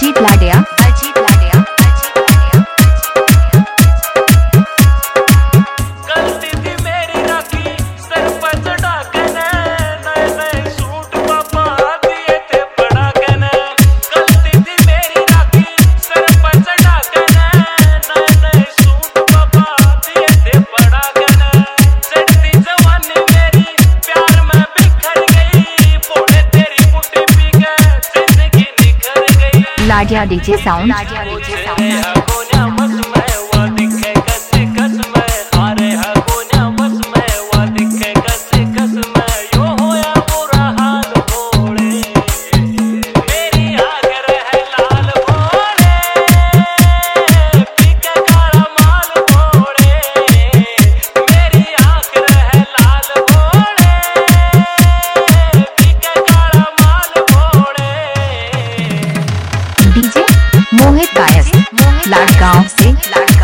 अजीत लाडिया। गलती थी मेरी राखी सर पर चढ़ा के नए नए सूट पापा दिए थे बड़ा के गलती थी मेरी राखी सर पर चढ़ा के नए सूट पापा दिए थे बड़ा के चढ़ती जवानी मेरी प्यार में बिखर गई बोले तेरी बुटी पी के जिंदगी निखर गई। लाडिया डीजे साउंड। मोहित गायक लाडगांव से।